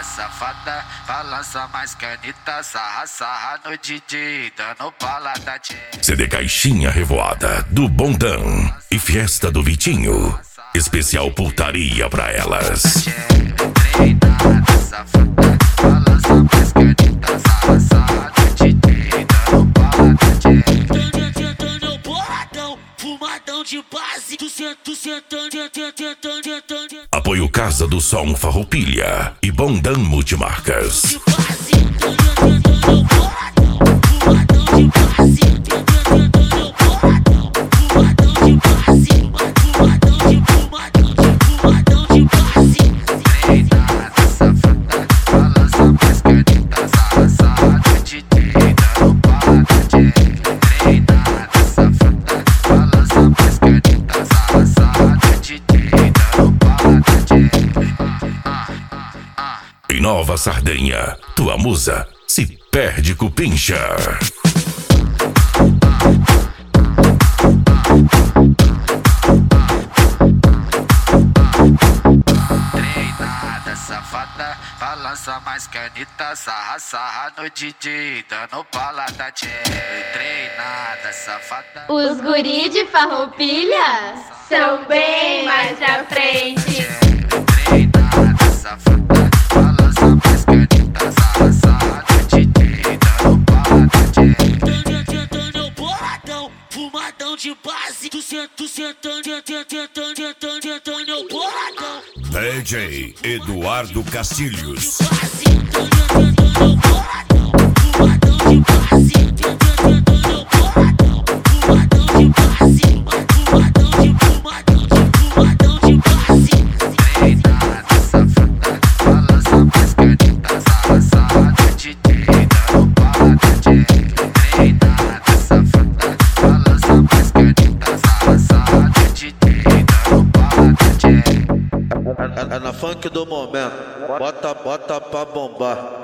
safada, balança mais canita, sarra, sarra no DJ, dando bala da tchê. CD Caixinha Revoada do Bondão e Fiesta do Vitinho. Especial putaria pra elas. Treinada, safada, balança mais canita, sarra, sarra no DJ, dando bala da tchê. Tentando boladão, fumadão de base, tu sentando. Apoio Casa do Som Farroupilha e Bondão Multimarcas. Em Nova Sardenha, tua musa se perde com pincha. Treinada, safada, balança mais canita, sarra, sarra no DJ, dando bala da tchê. Treinada, safada. Os guri de Farroupilha são bem mais pra frente. Treinada, safada, balança mais canita, sarra, sarra no DJ, dando bala da tchê. Tentando boladão, fumadão de base, tu sentando boladão. DJ Eduardo Castilhos. Treinada, safada, balança mais canita, sarra, sarra no DJ, dando bala da tchê. Treinada, safada, balança mais canita, sarra, sarra no DJ, dando bala da tchê. É na funk do momento, bota pra bombar.